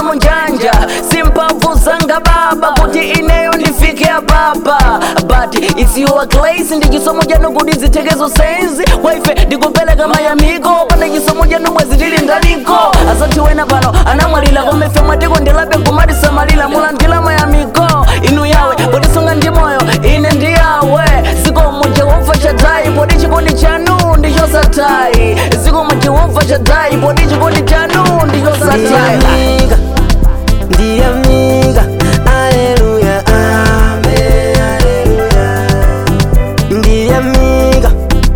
munjanja simpavu zanga baba kuti ineyo ndifike baba. But it's your place ndi chisomo chanu kuti zitekezo senzi waife ndikupeleka mayamiko panda chisomo chanu mwezi tili ndaliko. Asati wena pano anamwalira komefe mwatiko ndilabe kumati samalira mulandila mayamiko inu yawe potisunga ndi moyo ine ndi yawe. Zikomo Jehova Shaddai poti chikondi chanu ndichosatai. Zikomo Jehova Shaddai poti chikondi chanu ndichosatai. Ndi amiga, aleluya, amen, aleluya. Ndi amiga,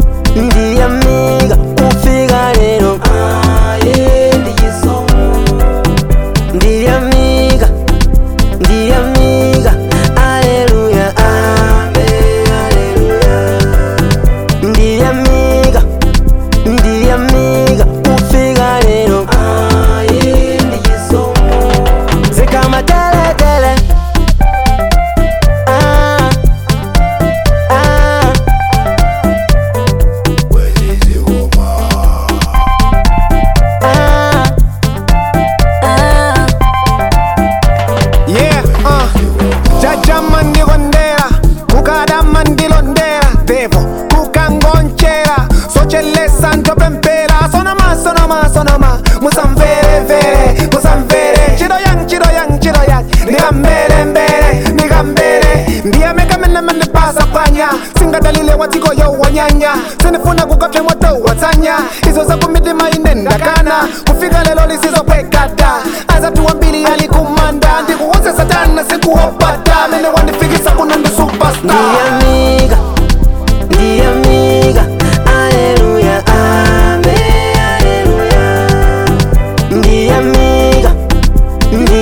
ufika lero, aye, ndi chisomo. Ndi amiga, aleluya, amen, aleluya. Ndi amiga, ufika lero, aye, ndi chisomo. Kama tele tele, yeah, jaja mandigondera, kukada mandilondera, devo kukangonchera, sochele santo pempera, sonoma, musamvere, chido yang, nigambere, ndiye mene pasa panya, singa dalile watiko yo wanyanya, sinifuna kukake moto watanya, izo za kumitima inendakana, kufika lelo lisizo kwekata, aza tuwambili alikumanda, ndikuwose satana sikuhopata, mene wandifikisa kunandu superstar. Ndi amiga, aleluya, amen, aleluya. Ndi amiga,